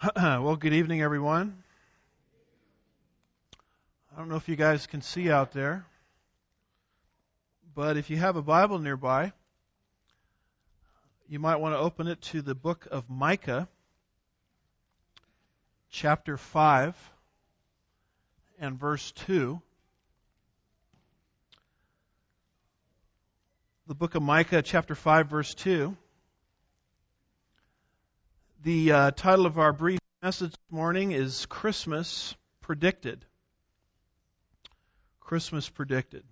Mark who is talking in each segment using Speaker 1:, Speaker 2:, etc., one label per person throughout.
Speaker 1: Well, good evening, everyone. I don't know if you guys can see out there, but if you have a Bible nearby, you might want to open it to the book of Micah, chapter 5 and verse 2. The book of Micah, chapter 5, verse 2. The title of our brief message this morning is Christmas Predicted. Christmas Predicted.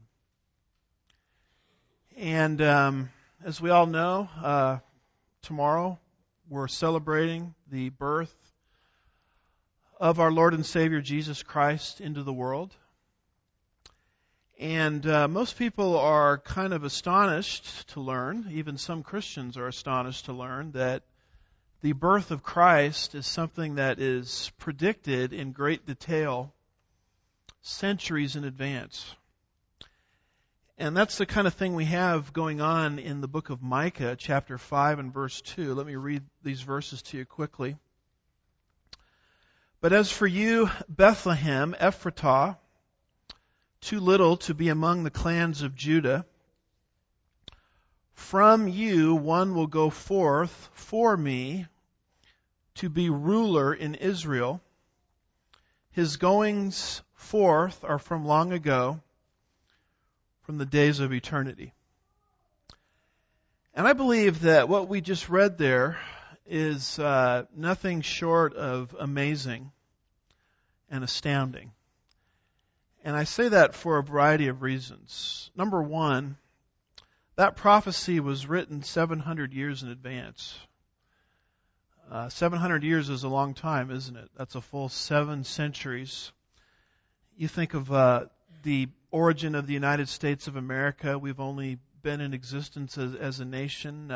Speaker 1: And as we all know, tomorrow we're celebrating the birth of our Lord and Savior Jesus Christ into the world. And most people are kind of astonished to learn, even some Christians are astonished to learn, that the birth of Christ is something that is predicted in great detail centuries in advance. And that's the kind of thing we have going on in the book of Micah, chapter 5 and verse 2. Let me read these verses to you quickly. But as for you, Bethlehem, Ephratah, too little to be among the clans of Judah, from you one will go forth for me to be ruler in Israel. His goings forth are from long ago, from the days of eternity. And I believe that what we just read there is nothing short of amazing and astounding. And I say that for a variety of reasons. Number one, that prophecy was written 700 years in advance. 700 years is a long time, isn't it? That's a full 7 centuries. You think of the origin of the United States of America. We've only been in existence as a nation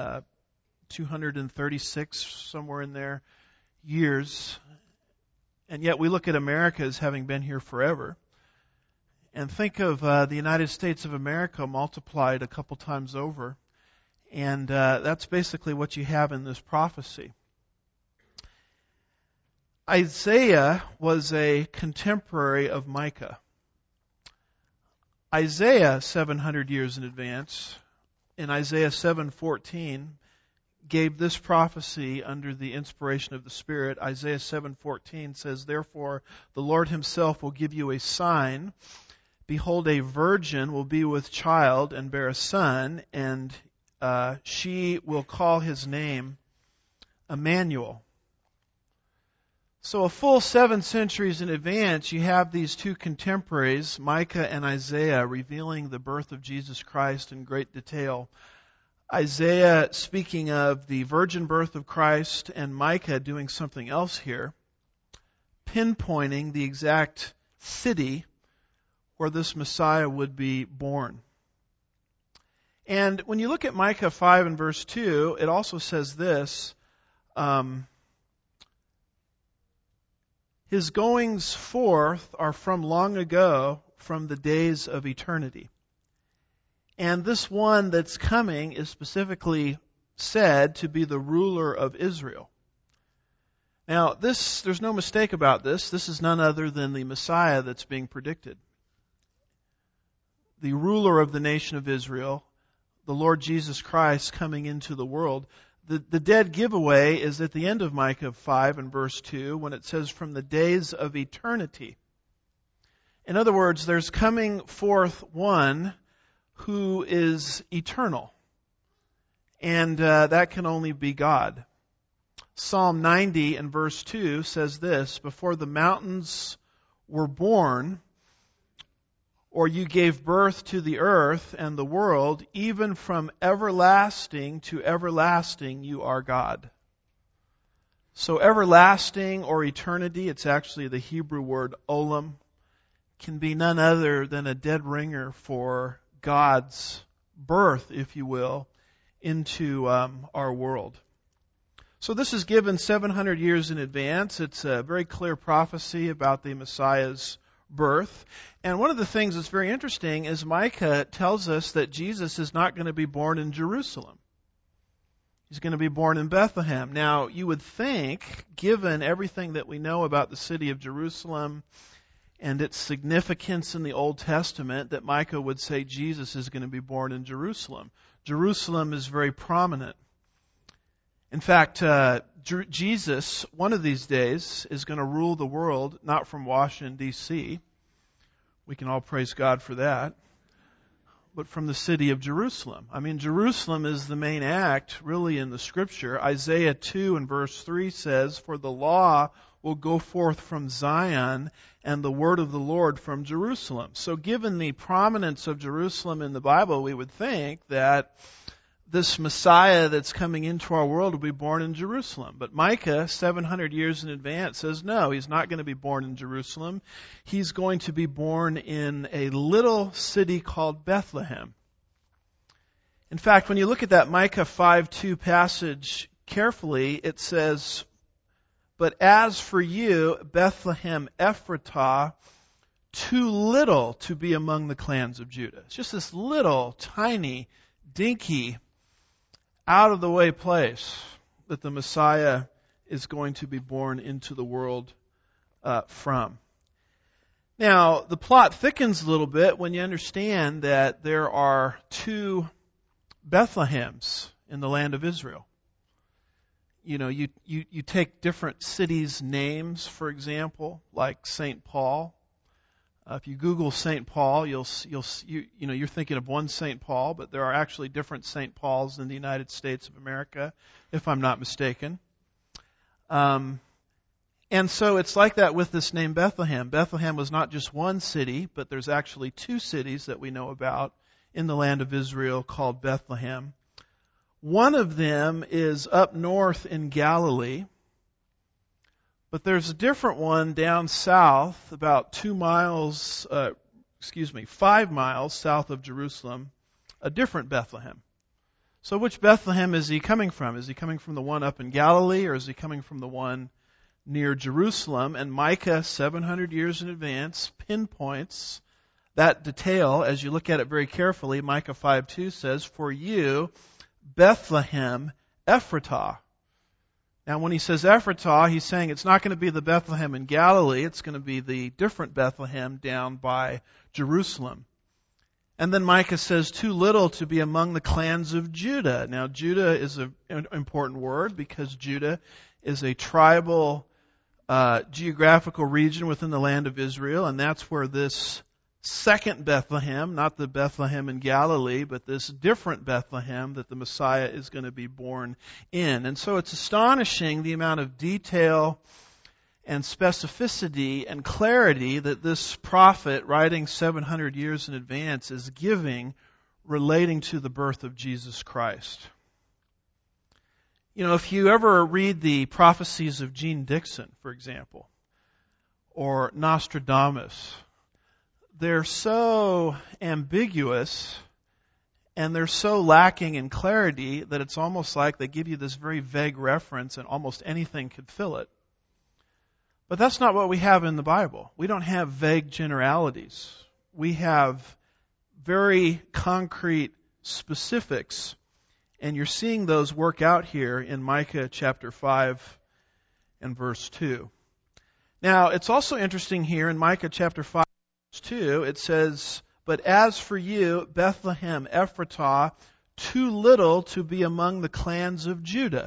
Speaker 1: 236, somewhere in there, years. And yet we look at America as having been here forever. And think of the United States of America multiplied a couple times over. And that's basically what you have in this prophecy. Isaiah was a contemporary of Micah. Isaiah, 700 years in advance, in Isaiah 7:14, gave this prophecy under the inspiration of the Spirit. Isaiah 7:14 says, "Therefore the Lord himself will give you a sign. Behold, a virgin will be with child and bear a son, and she will call his name Emmanuel." So a full 7 centuries in advance, you have these two contemporaries, Micah and Isaiah, revealing the birth of Jesus Christ in great detail. Isaiah speaking of the virgin birth of Christ, and Micah doing something else here, pinpointing the exact city where this Messiah would be born. And when you look at Micah 5 and verse 2, it also says this, his goings forth are from long ago, from the days of eternity. And this one that's coming is specifically said to be the ruler of Israel. Now, there's no mistake about this. This is none other than the Messiah that's being predicted. The ruler of the nation of Israel, the Lord Jesus Christ coming into the world. The dead giveaway is at the end of Micah 5 and verse 2 when it says, from the days of eternity. In other words, there's coming forth one who is eternal. And that can only be God. Psalm 90 and verse 2 says this, before the mountains were born, or you gave birth to the earth and the world, even from everlasting to everlasting you are God. So everlasting or eternity, it's actually the Hebrew word olam, can be none other than a dead ringer for God's birth, if you will, into our world. So this is given 700 years in advance. It's a very clear prophecy about the Messiah's birth. And one of the things that's very interesting is Micah tells us that Jesus is not going to be born in Jerusalem. He's going to be born in Bethlehem. Now, you would think, given everything that we know about the city of Jerusalem and its significance in the Old Testament, that Micah would say Jesus is going to be born in Jerusalem. Jerusalem is very prominent. In fact, Jesus, one of these days, is going to rule the world, not from Washington, D.C. We can all praise God for that. But from the city of Jerusalem. I mean, Jerusalem is the main act, really, in the Scripture. Isaiah 2 and verse 3 says, "For the law will go forth from Zion, and the word of the Lord from Jerusalem." So given the prominence of Jerusalem in the Bible, we would think that this Messiah that's coming into our world will be born in Jerusalem. But Micah, 700 years in advance, says no, he's not going to be born in Jerusalem. He's going to be born in a little city called Bethlehem. In fact, when you look at that Micah 5:2 passage carefully, it says, "But as for you, Bethlehem Ephratah, too little to be among the clans of Judah." It's just this little, tiny, dinky, out-of-the-way place that the Messiah is going to be born into the world from. Now, the plot thickens a little bit when you understand that there are two Bethlehems in the land of Israel. You know, you take different cities' names, for example, like St. Paul. If you Google St. Paul, you're thinking of one St. Paul, but there are actually different St. Pauls in the United States of America, if I'm not mistaken. And so it's like that with this name Bethlehem. Bethlehem was not just one city, but there's actually two cities that we know about in the land of Israel called Bethlehem. One of them is up north in Galilee. But there's a different one down south, about 5 miles south of Jerusalem, a different Bethlehem. So which Bethlehem is he coming from? Is he coming from the one up in Galilee, or is he coming from the one near Jerusalem? And Micah, 700 years in advance, pinpoints that detail as you look at it very carefully. Micah 5:2 says, "For you, Bethlehem Ephratah." Now, when he says Ephratah, he's saying it's not going to be the Bethlehem in Galilee. It's going to be the different Bethlehem down by Jerusalem. And then Micah says, "Too little to be among the clans of Judah." Now, Judah is an important word because Judah is a tribal geographical region within the land of Israel, and that's where this second Bethlehem, not the Bethlehem in Galilee, but this different Bethlehem that the Messiah is going to be born in. And so it's astonishing the amount of detail and specificity and clarity that this prophet, writing 700 years in advance, is giving relating to the birth of Jesus Christ. You know, if you ever read the prophecies of Jeane Dixon, for example, or Nostradamus, they're so ambiguous and they're so lacking in clarity that it's almost like they give you this very vague reference and almost anything could fill it. But that's not what we have in the Bible. We don't have vague generalities. We have very concrete specifics, and you're seeing those work out here in Micah chapter 5 and verse 2. Now, it's also interesting here in Micah chapter 5 2, it says, "But as for you, Bethlehem Ephratah, too little to be among the clans of Judah."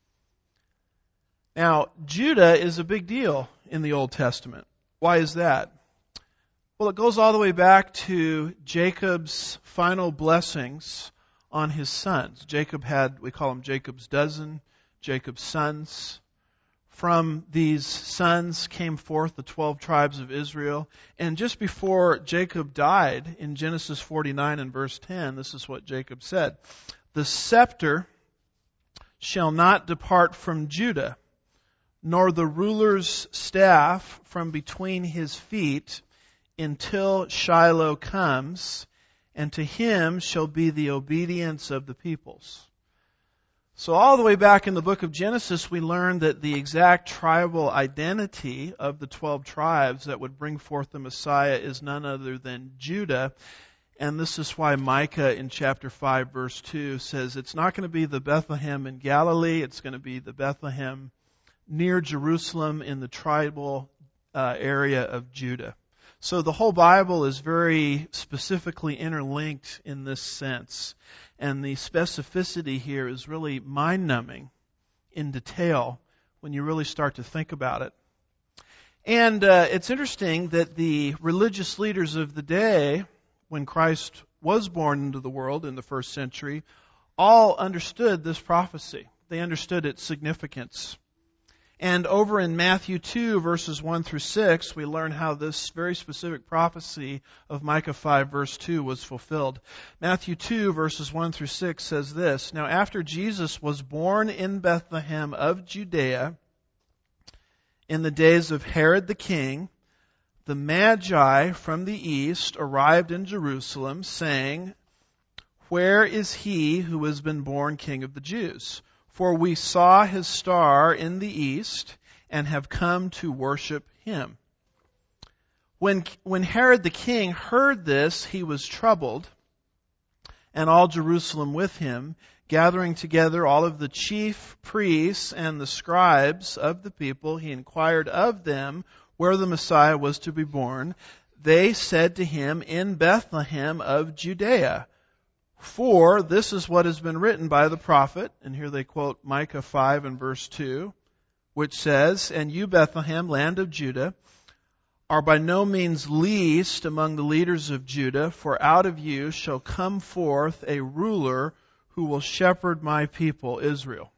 Speaker 1: Now, Judah is a big deal in the Old Testament. Why is that? Well, it goes all the way back to Jacob's final blessings on his sons. Jacob had, we call them Jacob's dozen, Jacob's sons. From these sons came forth the 12 tribes of Israel. And just before Jacob died, in Genesis 49 and verse 10, this is what Jacob said: "The scepter shall not depart from Judah, nor the ruler's staff from between his feet, until Shiloh comes, and to him shall be the obedience of the peoples." So all the way back in the book of Genesis, we learned that the exact tribal identity of the 12 tribes that would bring forth the Messiah is none other than Judah. And this is why Micah in chapter 5 verse 2 says it's not going to be the Bethlehem in Galilee, it's going to be the Bethlehem near Jerusalem in the tribal area of Judah. So the whole Bible is very specifically interlinked in this sense. And the specificity here is really mind-numbing in detail when you really start to think about it. And it's interesting that the religious leaders of the day, when Christ was born into the world in the first century, all understood this prophecy. They understood its significance. And over in Matthew 2, verses 1 through 6, we learn how this very specific prophecy of Micah 5, verse 2 was fulfilled. Matthew 2, verses 1 through 6 says this, "Now after Jesus was born in Bethlehem of Judea, in the days of Herod the king, the Magi from the east arrived in Jerusalem, saying, 'Where is he who has been born King of the Jews? For we saw his star in the east and have come to worship him.' When Herod the king heard this, he was troubled, and all Jerusalem with him, gathering together all of the chief priests and the scribes of the people, he inquired of them where the Messiah was to be born. They said to him, 'In Bethlehem of Judea. For this is what has been written by the prophet,'" and here they quote Micah 5 and verse 2, which says, "And you, Bethlehem, land of Judah, are by no means least among the leaders of Judah, for out of you shall come forth a ruler who will shepherd my people, Israel."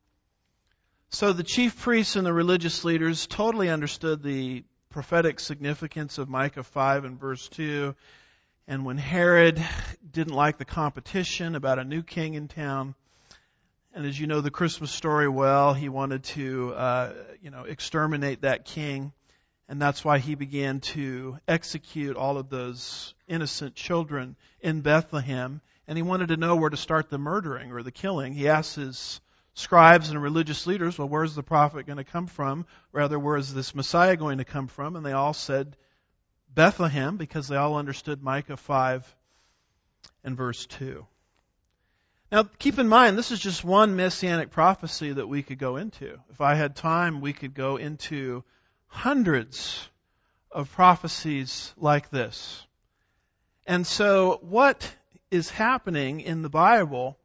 Speaker 1: So the chief priests and the religious leaders totally understood the prophetic significance of Micah 5 and verse 2. And when Herod didn't like the competition about a new king in town, and as you know the Christmas story well, he wanted to exterminate that king. And that's why he began to execute all of those innocent children in Bethlehem. And he wanted to know where to start the murdering or the killing. He asked his scribes and religious leaders, well, where's the prophet going to come from? Rather, where is this Messiah going to come from? And they all said Bethlehem, because they all understood Micah 5 and verse 2. Now, keep in mind, this is just one messianic prophecy that we could go into. If I had time, we could go into hundreds of prophecies like this. And so, what is happening in the Bible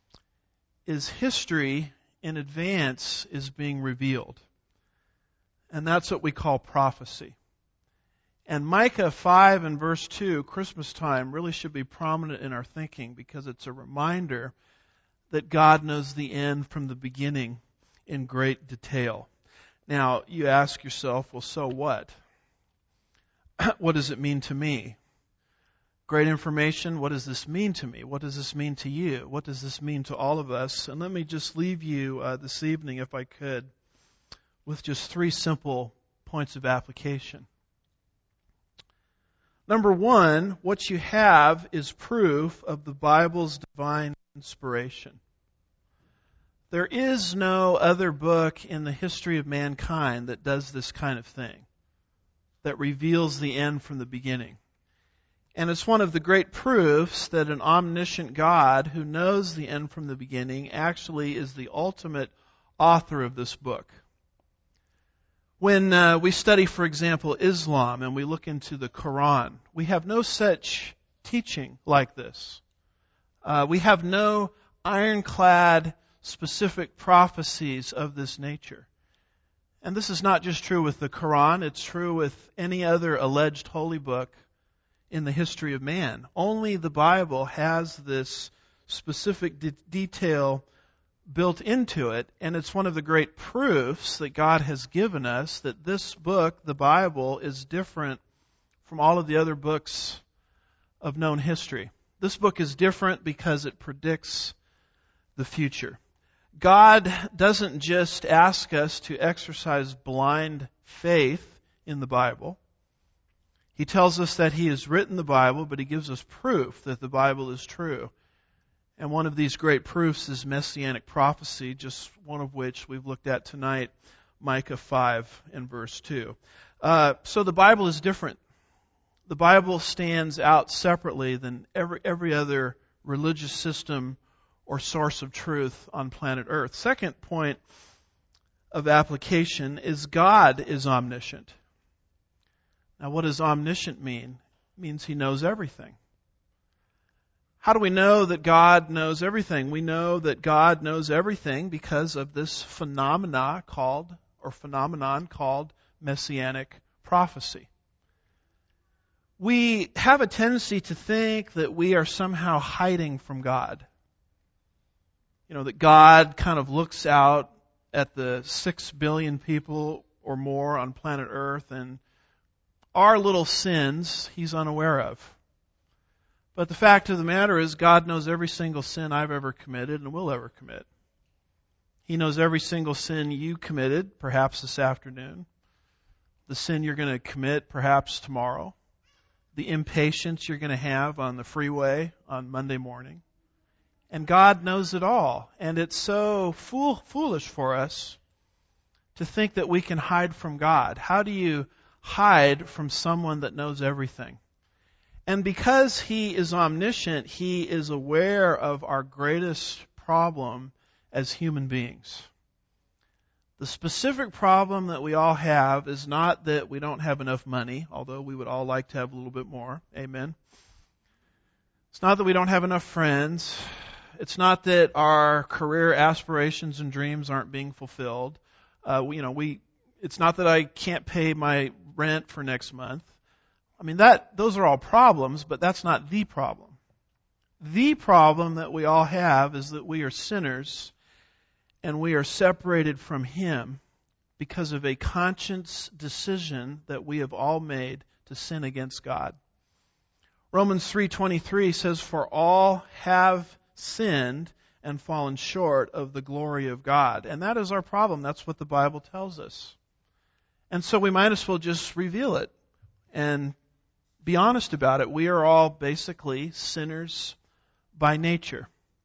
Speaker 1: is history in advance is being revealed. And that's what we call prophecy. And Micah 5 and verse 2, Christmas time, really should be prominent in our thinking because it's a reminder that God knows the end from the beginning in great detail. Now, you ask yourself, well, so what? What does it mean to me? Great information, what does this mean to me? What does this mean to you? What does this mean to all of us? And let me just leave you this evening, if I could, with just 3 simple points of application. Number 1, what you have is proof of the Bible's divine inspiration. There is no other book in the history of mankind that does this kind of thing, that reveals the end from the beginning. And it's one of the great proofs that an omniscient God who knows the end from the beginning actually is the ultimate author of this book. When we study, for example, Islam and we look into the Quran, we have no such teaching like this. We have no ironclad specific prophecies of this nature. And this is not just true with the Quran, it's true with any other alleged holy book in the history of man. Only the Bible has this specific detail built into it, and it's one of the great proofs that God has given us that this book, the Bible, is different from all of the other books of known history. This book is different because it predicts the future. God doesn't just ask us to exercise blind faith in the Bible. He tells us that He has written the Bible, but He gives us proof that the Bible is true. And one of these great proofs is messianic prophecy, just one of which we've looked at tonight, Micah 5 and verse 2. So the Bible is different the Bible stands out separately than every other religious system or source of truth on planet Earth. Second point of application is God is omniscient. Now, what does omniscient mean? It means He knows everything. How do we know that God knows everything? We know that God knows everything because of this phenomenon called messianic prophecy. We have a tendency to think that we are somehow hiding from God. That God kind of looks out at the 6 billion people or more on planet Earth, and our little sins He's unaware of. But the fact of the matter is, God knows every single sin I've ever committed and will ever commit. He knows every single sin you committed, perhaps this afternoon. The sin you're going to commit, perhaps tomorrow. The impatience you're going to have on the freeway on Monday morning. And God knows it all. And it's so foolish for us to think that we can hide from God. How do you hide from someone that knows everything? And because He is omniscient, He is aware of our greatest problem as human beings. The specific problem that we all have is not that we don't have enough money, although we would all like to have a little bit more. Amen. It's not that we don't have enough friends. It's not that our career aspirations and dreams aren't being fulfilled. It's not that I can't pay my rent for next month. Those are all problems, but that's not the problem. The problem that we all have is that we are sinners and we are separated from Him because of a conscious decision that we have all made to sin against God. Romans 3:23 says, "For all have sinned and fallen short of the glory of God." And that is our problem. That's what the Bible tells us. And so we might as well just reveal it and be honest about it. We are all basically sinners by nature.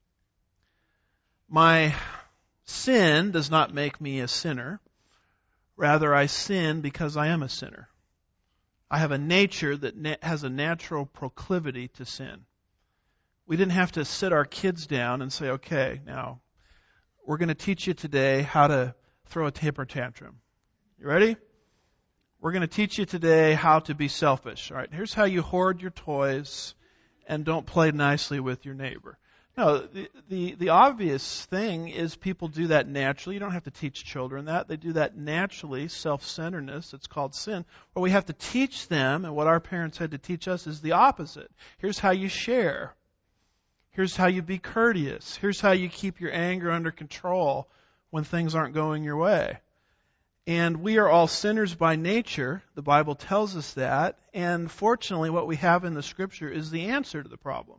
Speaker 1: My sin does not make me a sinner. Rather, I sin because I am a sinner. I have a nature that has a natural proclivity to sin. We didn't have to sit our kids down and say, okay, now we're going to teach you today how to throw a temper tantrum. You ready? We're going to teach you today how to be selfish. All right, here's how you hoard your toys and don't play nicely with your neighbor. No, the obvious thing is people do that naturally. You don't have to teach children that. They do that naturally, self-centeredness. It's called sin. What we have to teach them, and what our parents had to teach us, is the opposite. Here's how you share. Here's how you be courteous. Here's how you keep your anger under control when things aren't going your way. And we are all sinners by nature. The Bible tells us that. And fortunately, what we have in the Scripture is the answer to the problem.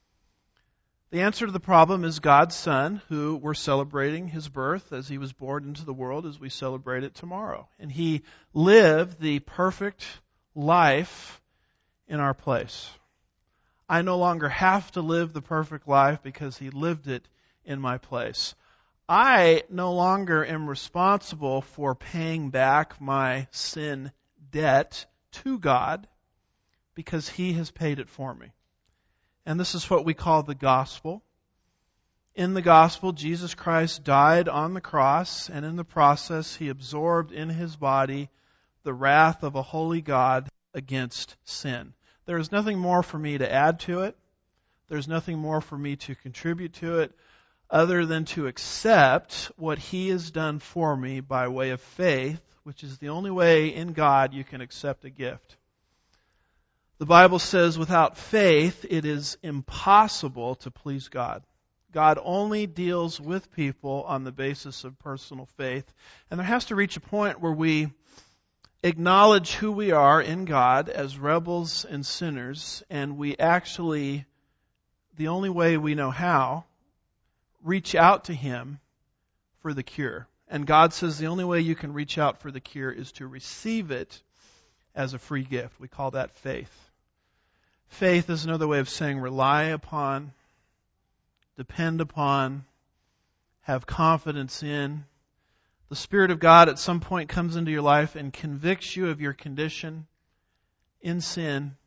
Speaker 1: The answer to the problem is God's Son, who we're celebrating His birth as He was born into the world as we celebrate it tomorrow. And He lived the perfect life in our place. I no longer have to live the perfect life because He lived it in my place. I no longer am responsible for paying back my sin debt to God because He has paid it for me. And this is what we call the gospel. In the gospel, Jesus Christ died on the cross, and in the process, He absorbed in His body the wrath of a holy God against sin. There is nothing more for me to add to it. There's nothing more for me to contribute to it other than to accept what He has done for me by way of faith, which is the only way in God you can accept a gift. The Bible says without faith it is impossible to please God. God only deals with people on the basis of personal faith. And there has to reach a point where we acknowledge who we are in God as rebels and sinners, and we actually, the only way we know how, reach out to Him for the cure. And God says the only way you can reach out for the cure is to receive it as a free gift. We call that faith. Faith is another way of saying rely upon, depend upon, have confidence in. The Spirit of God at some point comes into your life and convicts you of your condition in sin,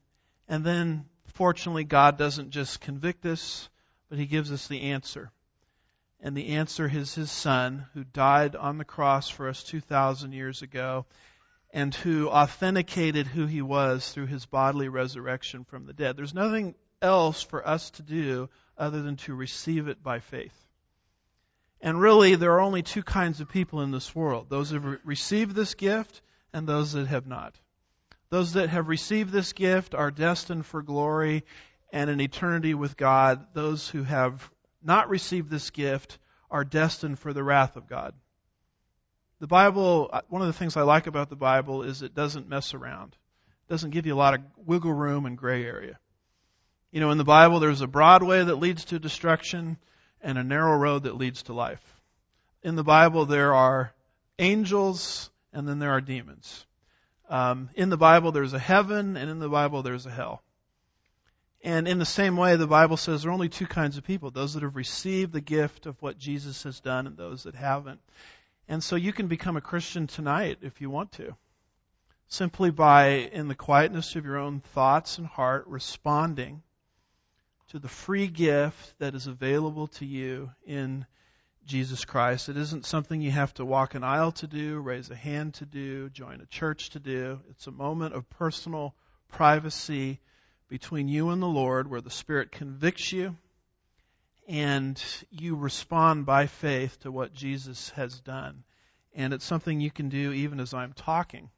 Speaker 1: And then, fortunately, God doesn't just convict us, but He gives us the answer. And the answer is His Son, who died on the cross for us 2,000 years ago, and who authenticated who He was through His bodily resurrection from the dead. There's nothing else for us to do other than to receive it by faith. And really, there are only two kinds of people in this world. Those who have received this gift and those that have not. Those that have received this gift are destined for glory and an eternity with God. Those who have not received this gift are destined for the wrath of God. The Bible, one of the things I like about the Bible is it doesn't mess around. It doesn't give you a lot of wiggle room and gray area. You know, in the Bible, there's a broad way that leads to destruction and a narrow road that leads to life. In the Bible, there are angels and then there are demons. In the Bible, there's a heaven, and in the Bible, there's a hell. And in the same way, the Bible says there are only two kinds of people, those that have received the gift of what Jesus has done and those that haven't. And so you can become a Christian tonight if you want to, simply by, in the quietness of your own thoughts and heart, responding to the free gift that is available to you in Jesus Christ. It isn't something you have to walk an aisle to do, raise a hand to do, join a church to do. It's a moment of personal privacy between you and the Lord where the Spirit convicts you and you respond by faith to what Jesus has done. And it's something you can do even as I'm talking.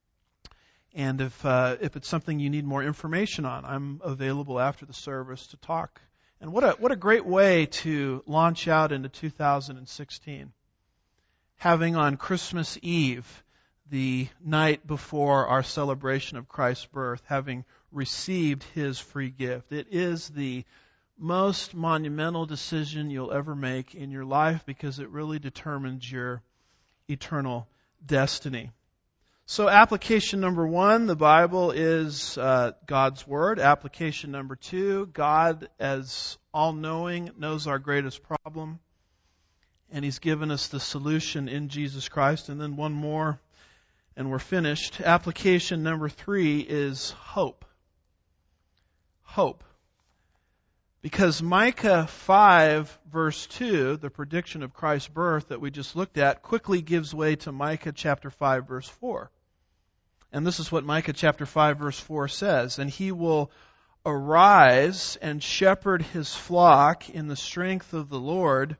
Speaker 1: And if it's something you need more information on, I'm available after the service to talk. And what a great way to launch out into 2016. Having on Christmas Eve, the night before our celebration of Christ's birth, having received His free gift. It is the most monumental decision you'll ever make in your life because it really determines your eternal destiny. So application number 1, the Bible is God's Word. Application number 2, God, as all-knowing, knows our greatest problem, and He's given us the solution in Jesus Christ. And then one more, and we're finished. Application number 3 is hope. Hope. Because Micah 5, verse 2, the prediction of Christ's birth that we just looked at, quickly gives way to Micah chapter 5, verse 4. And this is what Micah chapter 5, verse 4 says. And He will arise and shepherd His flock in the strength of the Lord,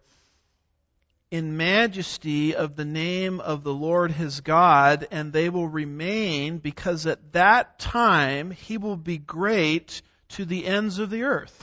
Speaker 1: in majesty of the name of the Lord his God, and they will remain, because at that time He will be great to the ends of the earth.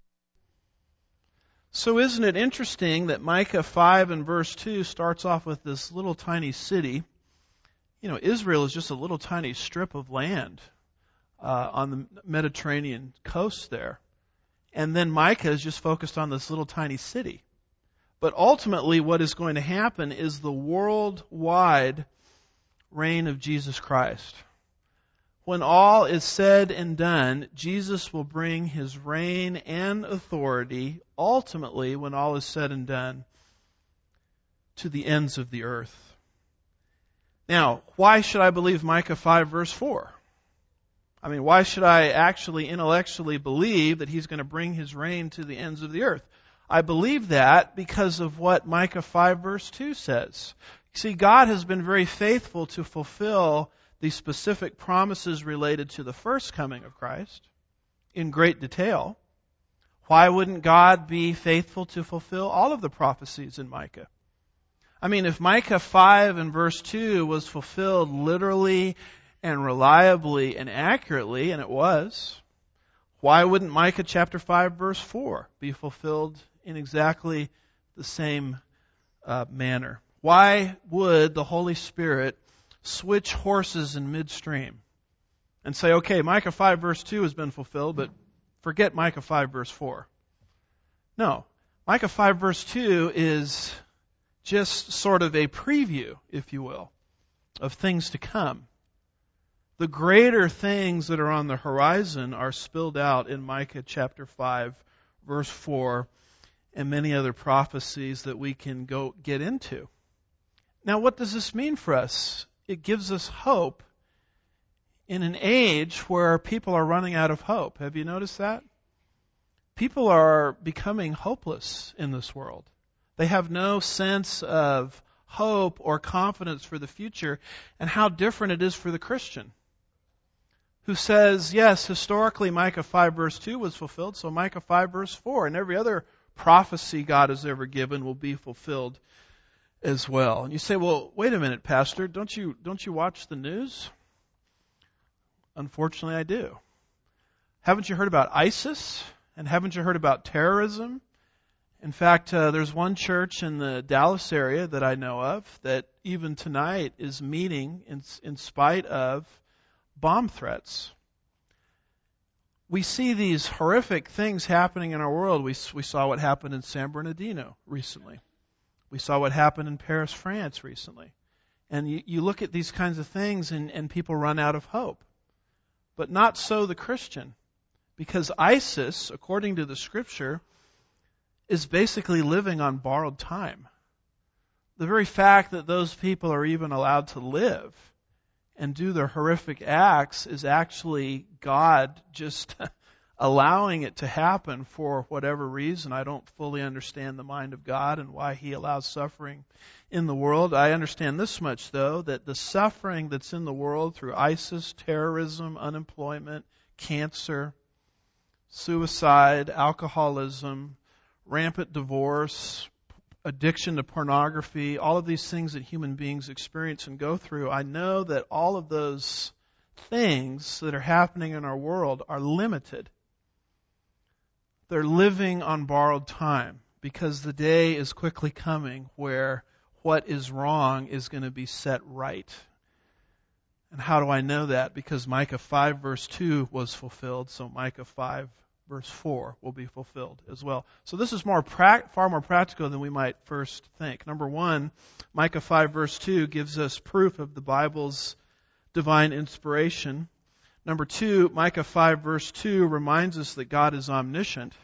Speaker 1: So isn't it interesting that Micah 5 and verse 2 starts off with this little tiny city? You know, Israel is just a little tiny strip of land on the Mediterranean coast there. And then Micah is just focused on this little tiny city. But ultimately what is going to happen is the worldwide reign of Jesus Christ. When all is said and done, Jesus will bring His reign and authority, ultimately, when all is said and done, to the ends of the earth. Now, why should I believe Micah 5 verse 4? I mean, why should I actually intellectually believe that He's going to bring His reign to the ends of the earth? I believe that because of what Micah 5 verse 2 says. See, God has been very faithful to fulfill the specific promises related to the first coming of Christ in great detail. Why wouldn't God be faithful to fulfill all of the prophecies in Micah? I mean, if Micah 5 and verse 2 was fulfilled literally and reliably and accurately, and it was, why wouldn't Micah chapter 5 verse 4 be fulfilled in exactly the same manner? Why would the Holy Spirit switch horses in midstream and say, okay, Micah 5 verse 2 has been fulfilled, but forget Micah 5 verse 4? No. Micah 5 verse 2 is just sort of a preview, if you will, of things to come. The greater things that are on the horizon are spilled out in Micah chapter 5 verse 4 and many other prophecies that we can go get into. Now, what does this mean for us? It gives us hope in an age where people are running out of hope. Have you noticed that? People are becoming hopeless in this world. They have no sense of hope or confidence for the future, and how different it is for the Christian who says, yes, historically Micah 5 verse 2 was fulfilled, so Micah 5 verse 4 and every other prophecy God has ever given will be fulfilled as well. And you say, well, wait a minute, Pastor, don't you watch the news? Unfortunately, I do. Haven't you heard about ISIS? And haven't you heard about terrorism? In fact, there's one church in the Dallas area that I know of that even tonight is meeting in spite of bomb threats. We see these horrific things happening in our world. We saw what happened in San Bernardino recently. We saw what happened in Paris, France recently. And you look at these kinds of things and people run out of hope. But not so the Christian. Because ISIS, according to the Scripture, is basically living on borrowed time. The very fact that those people are even allowed to live and do their horrific acts is actually God just allowing it to happen for whatever reason. I don't fully understand the mind of God and why He allows suffering in the world. I understand this much, though, that the suffering that's in the world through ISIS, terrorism, unemployment, cancer, suicide, alcoholism, rampant divorce, addiction to pornography, all of these things that human beings experience and go through, I know that all of those things that are happening in our world are limited. They're living on borrowed time because the day is quickly coming where what is wrong is going to be set right. And how do I know that? Because Micah 5 verse 2 was fulfilled, so Micah 5 verse 4 will be fulfilled as well. So this is far more practical than we might first think. Number one, Micah 5 verse 2 gives us proof of the Bible's divine inspiration. Number two, Micah 5 verse 2 reminds us that God is omniscient.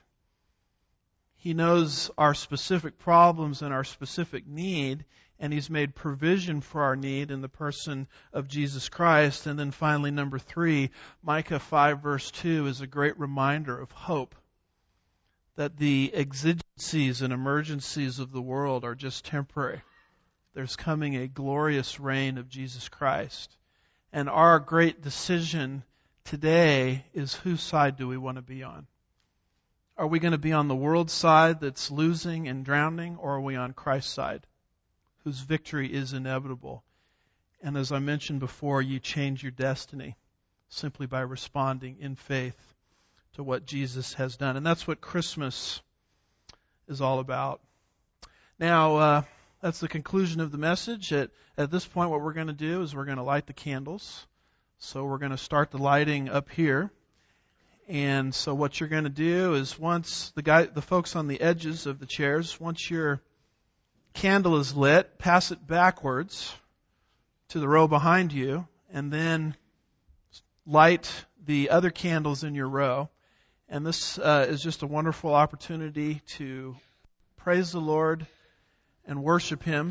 Speaker 1: He knows our specific problems and our specific need, and He's made provision for our need in the person of Jesus Christ. And then finally, number three, Micah 5 verse 2 is a great reminder of hope. That the exigencies and emergencies of the world are just temporary. There's coming a glorious reign of Jesus Christ. And our great decision today is whose side do we want to be on? Are we going to be on the world's side that's losing and drowning, or are we on Christ's side, whose victory is inevitable? And as I mentioned before, you change your destiny simply by responding in faith to what Jesus has done. And that's what Christmas is all about. Now, that's the conclusion of the message. At this point, what we're going to do is we're going to light the candles. So we're going to start the lighting up here. And so what you're going to do is once the folks on the edges of the chairs, once your candle is lit, pass it backwards to the row behind you, and then light the other candles in your row. And this is just a wonderful opportunity to praise the Lord and worship Him,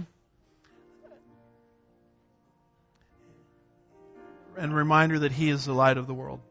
Speaker 1: and a reminder that He is the light of the world.